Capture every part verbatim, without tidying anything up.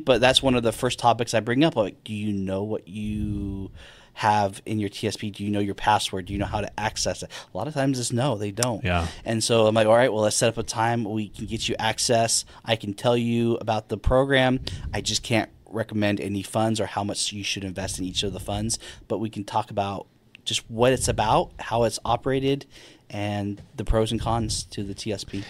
but that's one of the first topics I bring up. Like, do you know what you have in your T S P? Do you know your password? Do you know how to access it? A lot of times it's no, they don't. Yeah. And so I'm like, all right, well, let's set up a time. We can get you access. I can tell you about the program. I just can't recommend any funds or how much you should invest in each of the funds, but we can talk about just what it's about, how it's operated, and the pros and cons to the T S P.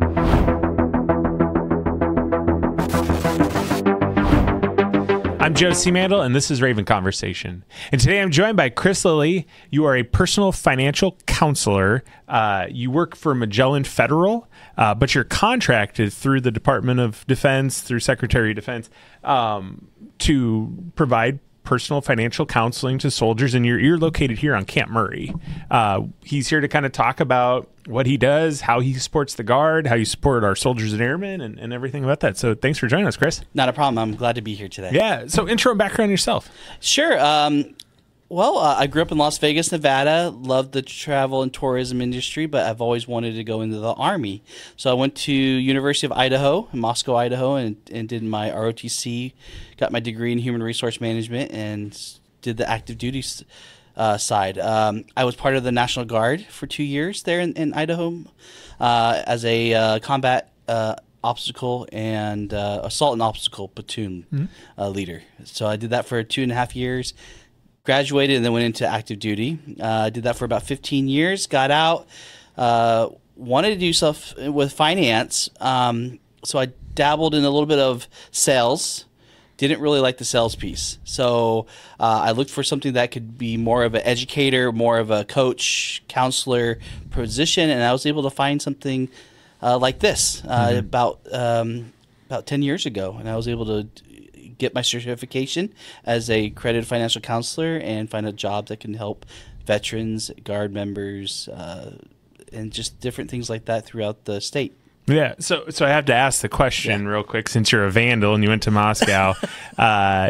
I'm Joe C. Mandel, and this is Raven Conversation. And today I'm joined by Chris Lilly. You are a personal financial counselor. Uh, you work for Magellan Federal, uh, but you're contracted through the Department of Defense, through Secretary of Defense, um, to provide personal financial counseling to soldiers, and you're, you're located here on Camp Murray. Uh, he's here to kind of talk about what he does, how he supports the Guard, how you support our soldiers and airmen, and, and everything about that. So thanks for joining us, Chris. Not a problem. I'm glad to be here today. Yeah. So intro and background yourself. Sure. Um, well, uh, I grew up in Las Vegas, Nevada, loved the travel and tourism industry, but I've always wanted to go into the Army. So I went to University of Idaho, in Moscow, Idaho, and, and did my R O T C, got my degree in human resource management, and did the active duty uh, side. Um, I was part of the National Guard for two years there in, in Idaho uh, as a uh, combat uh, obstacle and uh, assault and obstacle platoon mm-hmm. uh, leader. So I did that for two and a half years. Graduated and then went into active duty. I uh, did that for about fifteen years, got out, uh, wanted to do stuff with finance. Um, so I dabbled in a little bit of sales, didn't really like the sales piece. So uh, I looked for something that could be more of an educator, more of a coach, counselor position, and I was able to find something uh, like this uh, mm-hmm. about, um, about ten years ago. And I was able to get my certification as a accredited financial counselor and find a job that can help veterans, Guard members, uh, and just different things like that throughout the state. Yeah. So so I have to ask the question yeah. real quick, since you're a Vandal and you went to Moscow. uh,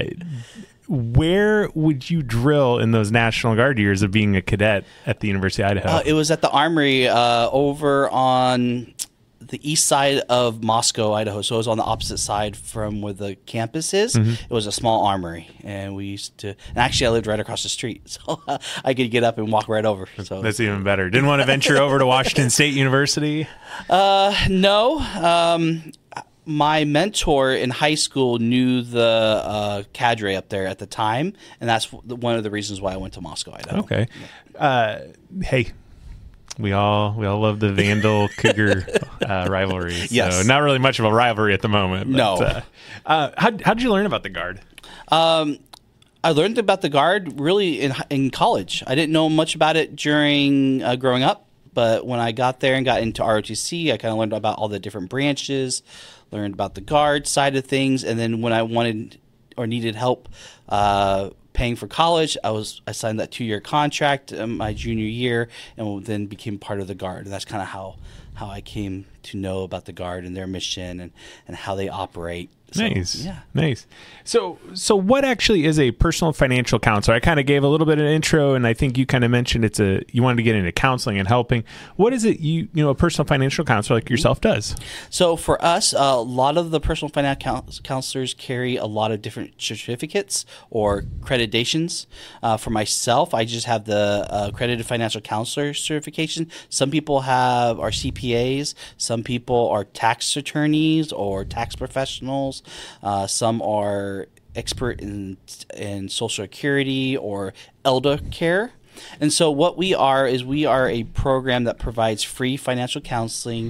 where would you drill in those National Guard years of being a cadet at the University of Idaho? Uh, it was at the Armory uh, over on the east side of Moscow, Idaho. So it was on the opposite side from where the campus is. Mm-hmm. It was a small armory, and we used to. And actually, I lived right across the street, so uh, I could get up and walk right over. So that's even better. Didn't want to venture over to Washington State University? Uh, no. Um, my mentor in high school knew the uh, cadre up there at the time, and that's one of the reasons why I went to Moscow, Idaho. Okay. Yeah. Uh, hey. We all we all love the Vandal Cougar uh, rivalry. So yes. Not really much of a rivalry at the moment. But, no. Uh, uh, how how did you learn about the Guard? Um, I learned about the Guard really in in college. I didn't know much about it during uh, growing up, but when I got there and got into R O T C, I kind of learned about all the different branches, learned about the Guard side of things, and then when I wanted or needed help uh, paying for college, I was I signed that two-year contract in my junior year, and then became part of the Guard. And that's kind of how how I came to know about the Guard and their mission and, and how they operate. So, nice. Yeah. Nice. So, so what actually is a personal financial counselor? I kind of gave a little bit of an intro, and I think you kind of mentioned it's a, you wanted to get into counseling and helping. What is it you, you know, a personal financial counselor like yourself does? So for us, uh, a lot of the personal financial counselors carry a lot of different certificates or accreditations. Uh, for myself, I just have the uh, accredited financial counselor certification. Some people have are C P As. Some people are tax attorneys or tax professionals. Uh, some are expert in in Social Security or elder care. And so what we are is we are a program that provides free financial counseling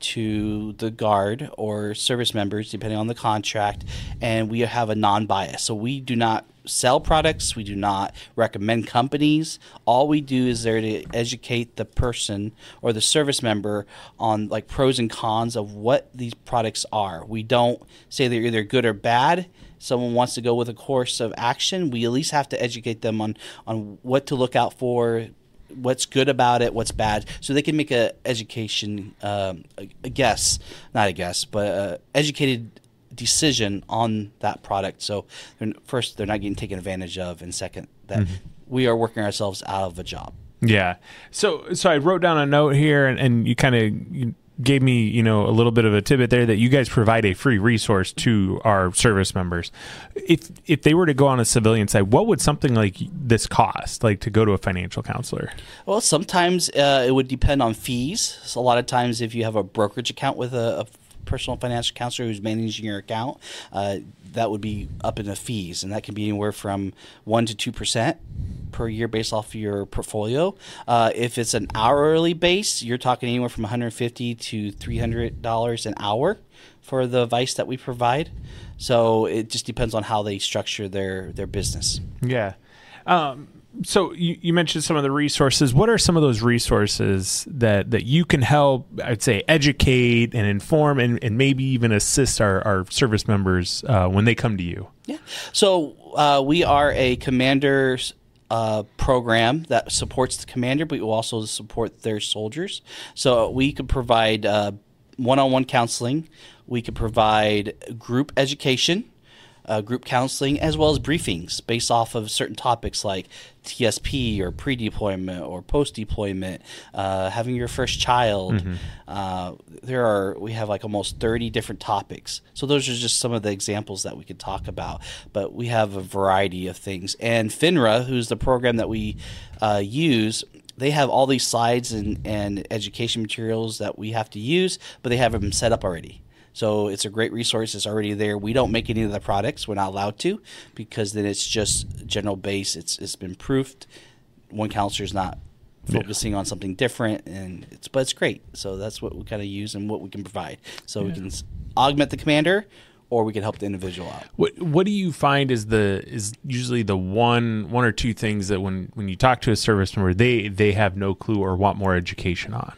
to the Guard or service members, depending on the contract, and we have a non-bias. So we do not sell products. We do not recommend companies. All we do is there to educate the person or the service member on like pros and cons of what these products are. We don't say they're either good or bad. Someone wants to go with a course of action, we at least have to educate them on, on what to look out for, what's good about it, what's bad, so they can make a education, um, a, a guess, not a guess, but a educated decision on that product. So they're, first, they're not getting taken advantage of, and second, that mm-hmm. we are working ourselves out of a job. Yeah. So so I wrote down a note here, and, and you kind of gave me, you know, a little bit of a tidbit there that you guys provide a free resource to our service members. If if they were to go on a civilian side, what would something like this cost, like to go to a financial counselor? Well, sometimes uh, it would depend on fees. So a lot of times, if you have a brokerage account with a, a personal financial counselor who's managing your account, uh, that would be up in the fees, and that can be anywhere from one to two percent per year based off of your portfolio. Uh, if it's an hourly base, you're talking anywhere from one hundred fifty to three hundred dollars an hour for the advice that we provide. So it just depends on how they structure their their business. Yeah. Um, so you, you mentioned some of the resources. What are some of those resources that, that you can help, I'd say, educate and inform and, and maybe even assist our, our service members uh, when they come to you? Yeah. So uh, we are a commander's uh, program that supports the commander, but we also support their soldiers. So we could provide uh, one-on-one counseling. We could provide group education, Uh, group counseling, as well as briefings based off of certain topics like T S P or pre-deployment or post-deployment, uh, having your first child. Mm-hmm. Uh, there are we have like almost thirty different topics. So those are just some of the examples that we could talk about. But we have a variety of things. And FINRA, who's the program that we uh, use, they have all these slides and, and education materials that we have to use, but they have them set up already. So it's a great resource. It's already there. We don't make any of the products. We're not allowed to, because then it's just general base. It's it's been proofed. One counselor is not focusing yeah. on something different, and it's but it's great. So that's what we kind of use and what we can provide. So yeah. we can augment the commander, or we can help the individual out. What What do you find is the is usually the one one or two things that when, when you talk to a service member, they they have no clue or want more education on?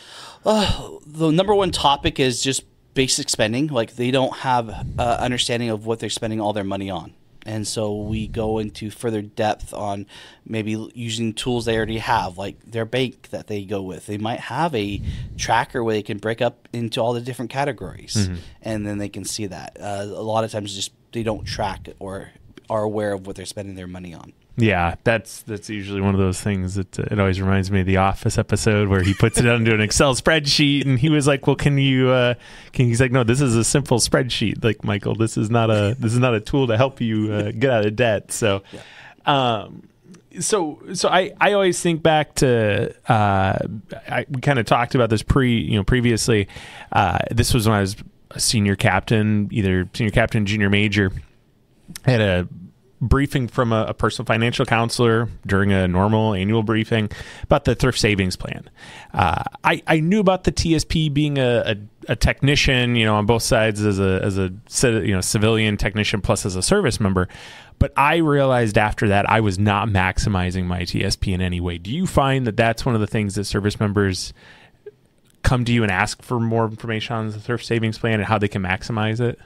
Uh, the number one topic is just basic spending. Like, they don't have uh, understanding of what they're spending all their money on. And so we go into further depth on maybe using tools they already have, like their bank that they go with. They might have a tracker where they can break up into all the different categories, mm-hmm. and then they can see that. Uh, a lot of times just they don't track or are aware of what they're spending their money on. Yeah, that's that's usually one of those things that uh, it always reminds me of the Office episode where he puts it into an Excel spreadsheet, and he was like, "Well, can you?" Uh, can he's like, "No, this is a simple spreadsheet. Like, Michael, this is not a this is not a tool to help you uh, get out of debt." So, yeah. um, so so I, I always think back to uh, I, we kind of talked about this pre you know previously. Uh, this was when I was a senior captain, either senior captain, junior major. I had a briefing from a, a personal financial counselor during a normal annual briefing about the thrift savings plan. Uh, I, I knew about the T S P being a, a, a technician, you know, on both sides as a as a you know civilian technician plus as a service member. But I realized after that I was not maximizing my T S P in any way. Do you find that that's one of the things that service members come to you and ask for more information on the thrift savings plan and how they can maximize it?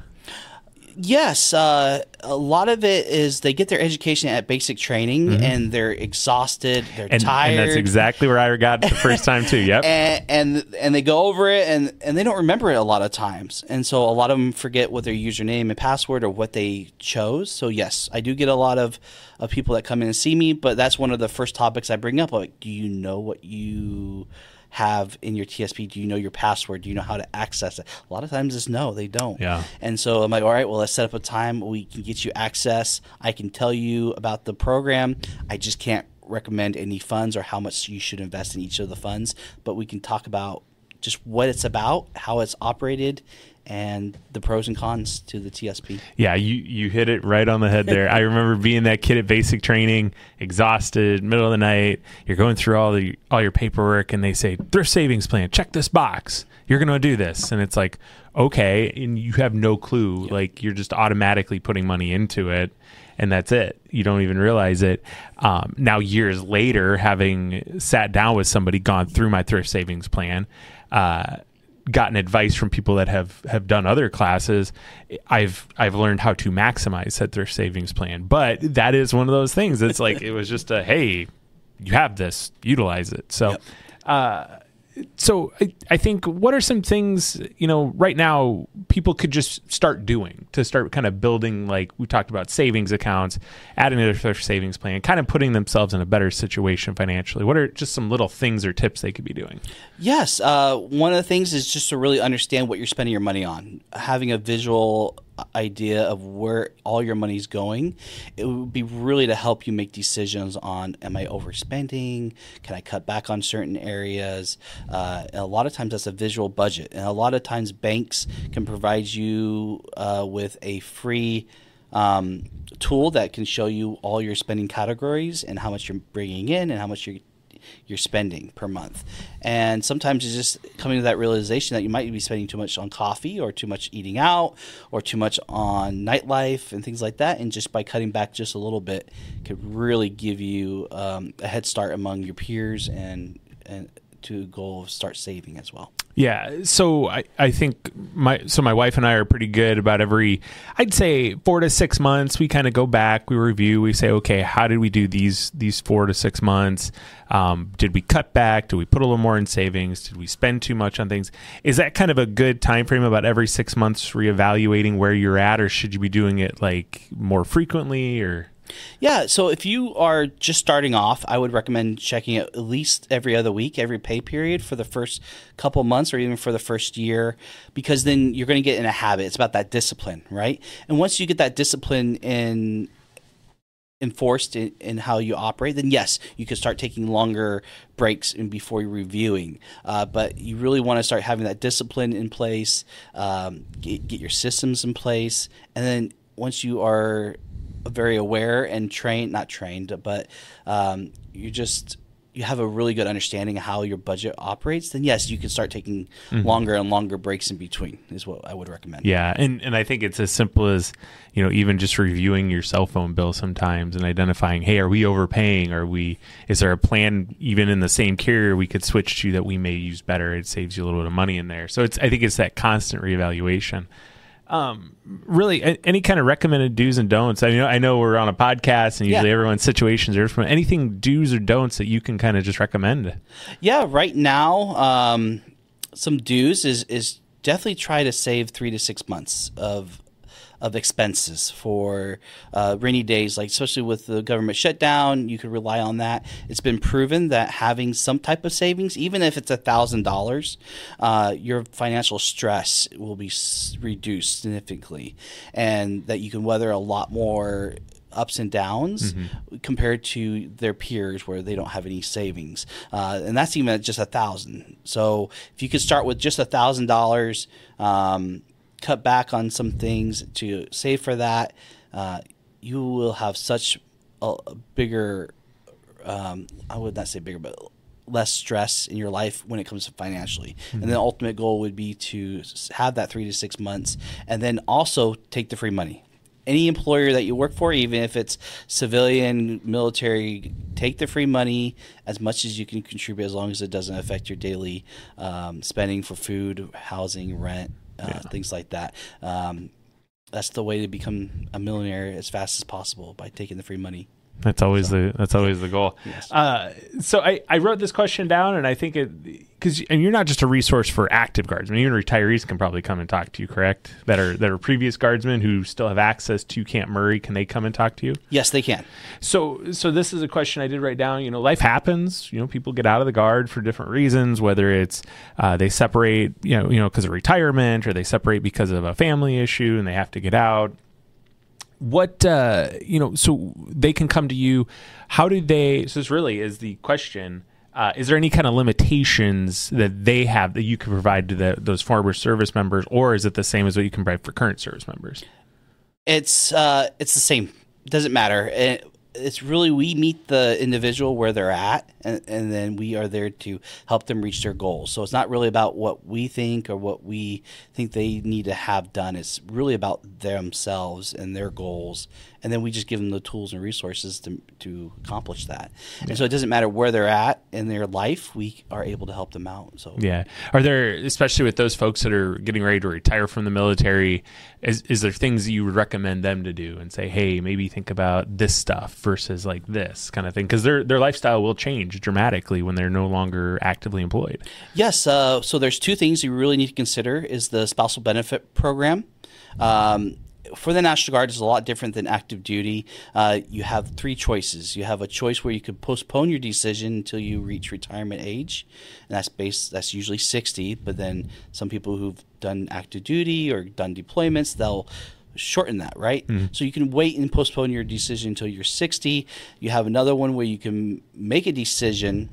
Yes, uh, a lot of it is they get their education at basic training, mm-hmm. and they're exhausted, they're and, tired. And that's exactly where I got it the first time too, yep. and, and and they go over it, and, and they don't remember it a lot of times. And so a lot of them forget what their username and password or what they chose. So yes, I do get a lot of, of people that come in and see me, but that's one of the first topics I bring up. Like, do you know what you have in your T S P? Do you know your password? Do you know how to access it? A lot of times it's no, they don't. Yeah. And so I'm like, all right, well, let's set up a time. We can get you access. I can tell you about the program. I just can't recommend any funds or how much you should invest in each of the funds, but we can talk about just what it's about, how it's operated, and the pros and cons to the T S P. Yeah, you, you hit it right on the head there. I remember being that kid at basic training, exhausted, middle of the night. You're going through all the all your paperwork, and they say, thrift savings plan, check this box. You're going to do this. And it's like, okay, and you have no clue. Yep. Like, you're just automatically putting money into it, and that's it. You don't even realize it. Um, now, years later, having sat down with somebody, gone through my thrift savings plan, uh, gotten advice from people that have, have done other classes, I've I've learned how to maximize that thrift savings plan. But that is one of those things. It's like, it was just a, hey, you have this, utilize it. So, yep. uh, so I, I think what are some things, you know, right now people could just start doing to start kind of building, like we talked about savings accounts, adding to their savings plan, kind of putting themselves in a better situation financially? What are just some little things or tips they could be doing? Yes. Uh, one of the things is just to really understand what you're spending your money on. Having a visual idea of where all your money's going, it would be really to help you make decisions on, am I overspending? Can I cut back on certain areas? Uh, and a lot of times that's a visual budget. And a lot of times banks can provide you uh, with a free um, tool that can show you all your spending categories and how much you're bringing in and how much you're you're spending per month. And sometimes it's just coming to that realization that you might be spending too much on coffee or too much eating out or too much on nightlife and things like that. And just by cutting back just a little bit could really give you um, a head start among your peers and, and to a goal of start saving as well. Yeah. So I, I think my, so my wife and I are pretty good about every, I'd say four to six months, we kind of go back, we review, we say, okay, how did we do these, these four to six months? Um, did we cut back? Did we put a little more in savings? Did we spend too much on things? Is that kind of a good time frame, about every six months reevaluating where you're at, or should you be doing it like more frequently? Or Yeah, so if you are just starting off, I would recommend checking it at least every other week, every pay period for the first couple months or even for the first year, because then you're going to get in a habit. It's about that discipline, right? And once you get that discipline in enforced in, in how you operate, then yes, you can start taking longer breaks and before you're reviewing. Uh, but you really want to start having that discipline in place, um, get, get your systems in place, and then once you are very aware and trained, not trained, but um, you just you have a really good understanding of how your budget operates, then yes, you can start taking mm-hmm. longer and longer breaks in between is what I would recommend. Yeah, and, and I think it's as simple as, you know, even just reviewing your cell phone bill sometimes and identifying, hey, are we overpaying? Are we, is there a plan even in the same carrier we could switch to that we may use better? It saves you a little bit of money in there. So it's I think it's that constant reevaluation. Um, really, a, any kind of recommended do's and don'ts? I know, I know we're on a podcast, and usually yeah. everyone's situations are different. Anything do's or don'ts that you can kind of just recommend? Yeah, right now, um, some do's is is definitely try to save three to six months of of expenses for uh, rainy days, like especially with the government shutdown. You could rely on that. It's been proven that having some type of savings, even if it's a thousand dollars, uh, your financial stress will be s- reduced significantly, and that you can weather a lot more ups and downs mm-hmm. compared to their peers where they don't have any savings. Uh, and that's even at just a thousand. So if you could start with just a thousand dollars, um, cut back on some things to save for that, uh, you will have such a, a bigger, um, I would not say bigger, but less stress in your life when it comes to financially. Mm-hmm. And the ultimate goal would be to have that three to six months and then also take the free money. Any employer that you work for, even if it's civilian, military, take the free money as much as you can contribute, as long as it doesn't affect your daily um, spending for food, housing, rent, uh, yeah. things like that. Um, that's the way to become a millionaire as fast as possible, by taking the free money. That's always so, the that's always the goal. Yes. Uh, so I, I wrote this question down, and I think it because and you're not just a resource for active guardsmen. Even retirees can probably come and talk to you, correct? That are that are previous guardsmen who still have access to Camp Murray. Can they come and talk to you? Yes, they can. So so this is a question I did write down. You know, life happens. You know, people get out of the guard for different reasons. Whether it's uh, they separate, you know, you know, because of retirement, or they separate because of a family issue and they have to get out. What, uh, you know, so they can come to you. How do they, so this really is the question, uh, is there any kind of limitations that they have that you can provide to the, those former service members, or is it the same as what you can provide for current service members? It's, uh, it's the same. It doesn't matter. It, it's really, we meet the individual where they're at, and, and then we are there to help them reach their goals. So it's not really about what we think or what we think they need to have done. It's really about themselves and their goals, and then we just give them the tools and resources to to accomplish that. Yeah. And so it doesn't matter where they're at in their life, we are able to help them out. So yeah, are there, especially with those folks that are getting ready to retire from the military, is is there things that you would recommend them to do and say, hey, maybe think about this stuff? versus like this kind of thing? Because their their lifestyle will change dramatically when they're no longer actively employed. Yes. Uh, so there's two things you really need to consider is the spousal benefit program. Um, for the National Guard, it's a lot different than active duty. Uh, you have three choices. You have a choice where you could postpone your decision until you reach retirement age, and that's based. That's usually sixty. But then some people who've done active duty or done deployments, they'll shorten that, right? Mm-hmm. So you can wait and postpone your decision until you're sixty. You have another one where you can make a decision,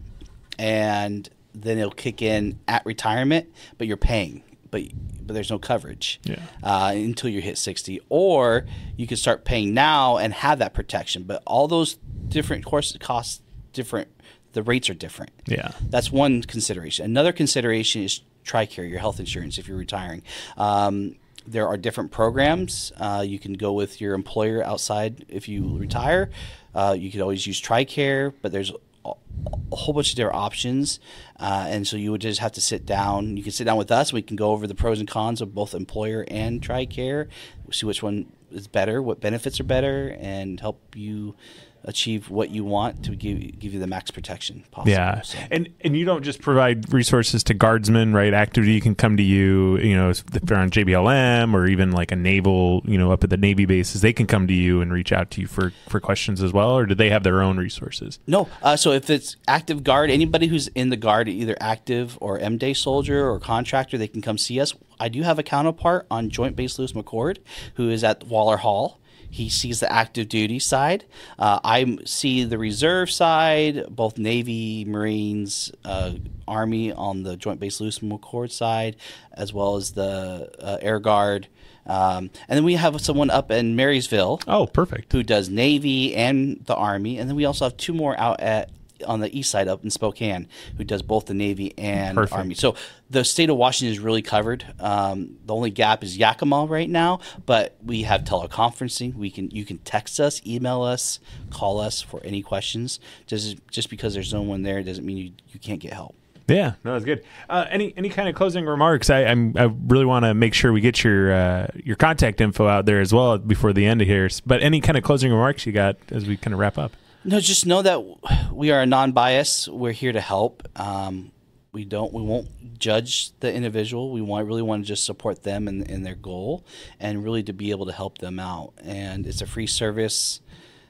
and then it'll kick in at retirement, but you're paying. But but there's no coverage yeah. uh, until you hit sixty. Or you can start paying now and have that protection. But all those different courses cost different. The rates are different. Yeah, that's one consideration. Another consideration is TRICARE, your health insurance, if you're retiring. Um, there are different programs. Uh, you can go with your employer outside if you retire. Uh, you could always use TRICARE, but there's a whole bunch of different options, uh, and so you would just have to sit down. You can sit down with us. We can go over the pros and cons of both employer and TRICARE, see which one is better, what benefits are better, and help you achieve what you want to give give you the max protection possible. Yeah, so. and and you don't just provide resources to guardsmen, right? Active duty can come to you, you know, if they're on J B L M or even like a naval, you know, up at the Navy bases, they can come to you and reach out to you for, for questions as well, or do they have their own resources? No, uh, so if it's active guard, anybody who's in the guard, either active or M-Day soldier or contractor, they can come see us. I do have a counterpart on Joint Base Lewis McChord who is at Waller Hall. He sees the active duty side. Uh, I see the reserve side, both Navy, Marines, uh, Army on the Joint Base Lewis McChord side, as well as the uh, Air Guard. Um, and then we have someone up in Marysville. Oh, perfect. Who does Navy and the Army. And then we also have two more out at on the east side up in Spokane who does both the Navy and Perfect. Army. So the state of Washington is really covered. Um, the only gap is Yakima right now, but we have teleconferencing. We can you can text us, email us, call us for any questions. Just just because there's no one there doesn't mean you, you can't get help. Yeah, no, that's good. Uh, any any kind of closing remarks? I I'm, I really want to make sure we get your uh, your contact info out there as well before the end of here. But any kind of closing remarks you got as we kind of wrap up? No, just know that we are a non-bias. We're here to help. Um, we don't. We won't judge the individual. We want really want to just support them in, in their goal, and really to be able to help them out. And it's a free service,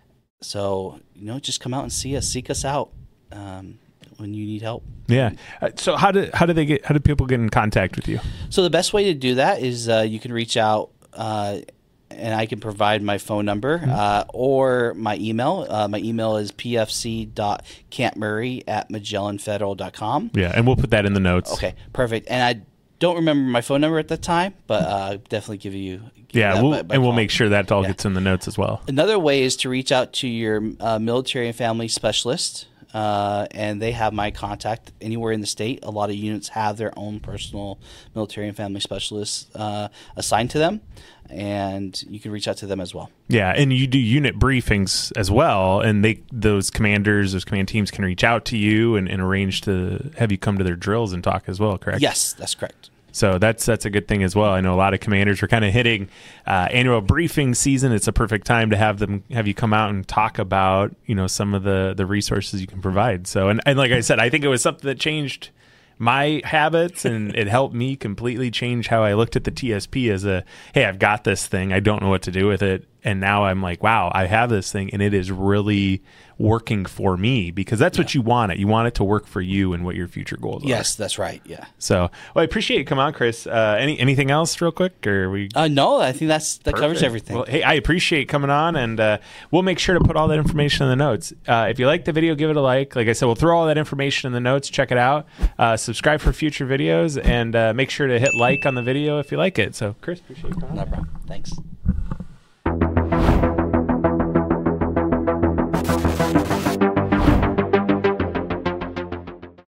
so you know, just come out and see us, seek us out um, when you need help. Yeah. Uh, so how do how do they get? How do people get in contact with you? So the best way to do that is uh, you can reach out. Uh, And I can provide my phone number uh, or my email. Uh, my email is p f c dot campmurray at magellan federal dot com. Yeah, and we'll put that in the notes. Okay, perfect. And I don't remember my phone number at the time, but uh, definitely give you. Give yeah, you we'll, by, by and we'll call. make sure that all Yeah. gets in the notes as well. Another way is to reach out to your uh, military and family specialist. Uh, and they have my contact anywhere in the state. A lot of units have their own personal military and family specialists uh, assigned to them, and you can reach out to them as well. Yeah, and you do unit briefings as well, and they those commanders, those command teams can reach out to you and, and arrange to have you come to their drills and talk as well, correct? Yes, that's correct. So that's that's a good thing as well. I know a lot of commanders are kind of hitting uh, annual briefing season. It's a perfect time to have them have you come out and talk about, you know, some of the, the resources you can provide. So and, and like I said, I think it was something that changed my habits and it helped me completely change how I looked at the T S P as a, hey, I've got this thing. I don't know what to do with it. And now I'm like, wow, I have this thing and it is really working for me, because that's yeah. what you want it. You want it to work for you and what your future goals yes, are. Yes, that's right. Yeah. So, well, I appreciate you coming on, Chris. Uh, any anything else real quick, or we? Uh, no, I think that's that Perfect. covers everything. Well, hey, I appreciate coming on, and uh, we'll make sure to put all that information in the notes. Uh, if you like the video, give it a like. Like I said, we'll throw all that information in the notes. Check it out. Uh, subscribe for future videos, and uh, make sure to hit like on the video if you like it. So, Chris, appreciate you coming on. No problem. Thanks.